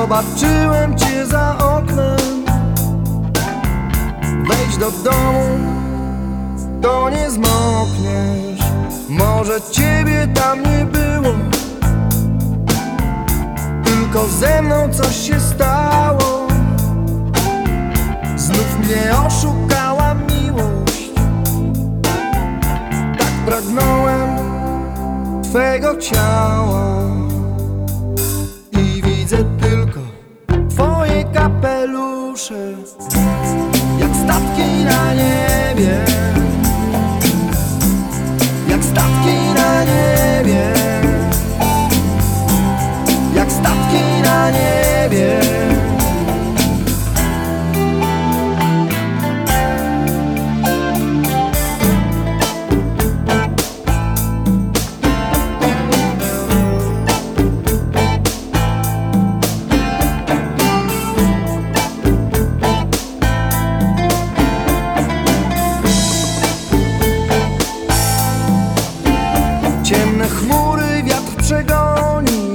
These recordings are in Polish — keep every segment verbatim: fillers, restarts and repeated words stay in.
Zobaczyłem cię za oknem. Wejdź do domu, to nie zmokniesz. Może ciebie tam nie było, tylko ze mną coś się stało. Znów mnie oszukała miłość. Tak pragnąłem twego ciała i widzę tylko twoje kapelusze, jak statki na niebie, jak statki na niebie, jak statki na niebie. Ciemne chmury wiatr przegonił,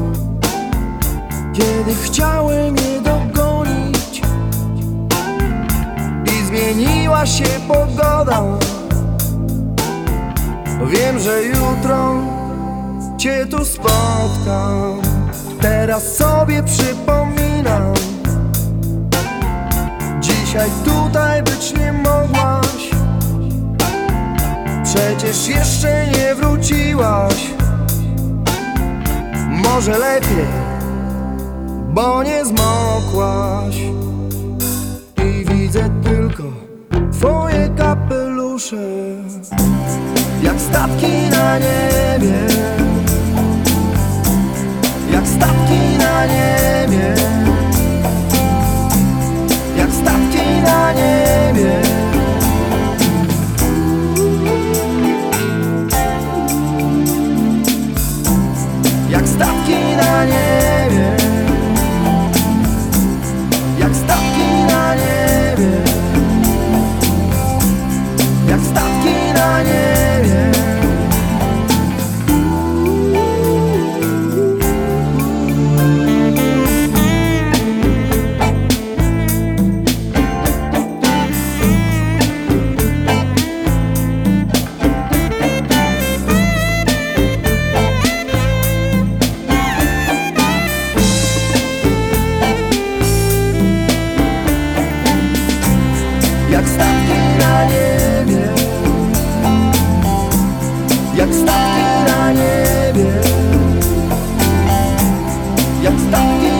kiedy chciałem je dogonić, i zmieniła się pogoda. Wiem, że jutro cię tu spotkam. Teraz sobie przypominam, dzisiaj tutaj być nie mogłaś. Przecież jeszcze nie wróciłaś. Może lepiej, bo nie zmokłaś. I widzę tylko twoje kapelusze, jak statki na niebie, jak statki na niebie, jak statki na niebie. Jak statki na niebie, jak statki na niebie, jak statki na niebie. Jak statki na niebie, jak statki na niebie, jak statki